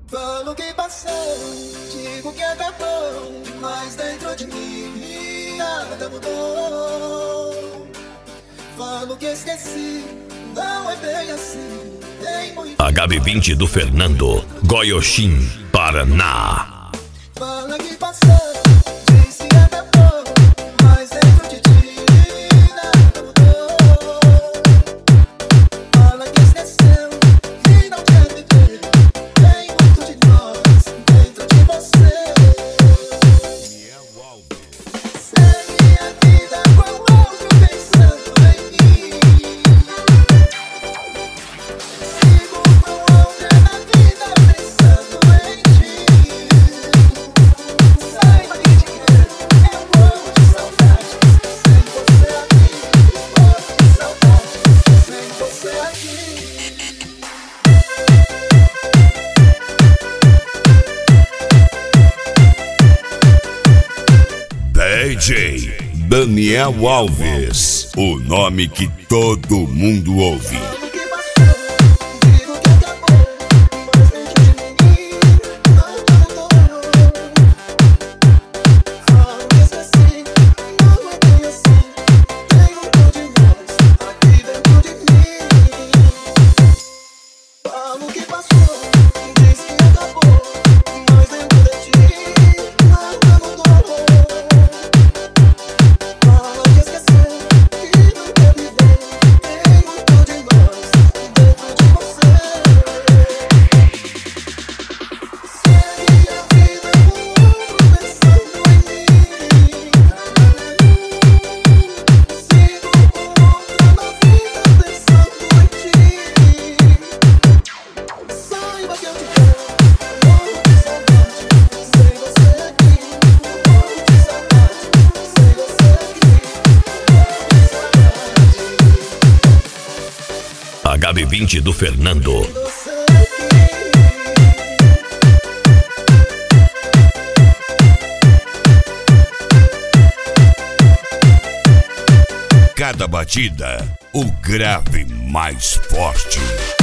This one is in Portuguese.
Falo que passou, digo que acabou, mas dentro de mim nada mudou. Falo que esqueci, não é bem assim. Tem muito HB20 do Fernando, Goiôxim, Paraná. Fala que passou, disse que acabou, mas dentro de ti nada mudou. Fala que esqueceu, que não quer viver. Tem muito de nós dentro de você. Segue a vida com outro pensando em mim. Sigo com outra na vida pensando em ti. Saiba que te quero, eu morro de saudade. Sem você aqui, morro de saudade. Sem você aqui. DJ Daniel Alves, o nome que todo mundo ouve. Falo que passou, digo que acabou, mas dentro de mim nada mudou. Falo que esqueci, não é bem assim. Tem muito de nós aqui dentro de mim. Falo que passou, diz que acabou, mas dentro de ti nada mudou. Fala que esqueceu, que não quer viver. Tem muito de nós dentro de você. Segue a vida com outro pensando em mim. Sigo com outra na vida pensando em ti. Saiba que eu te quero, morro de saudade. Sem você aqui, morro de saudade. Sem você aqui, morro de saudade. HB20 do Fernando. Você aqui. Cada batida, o grave mais forte.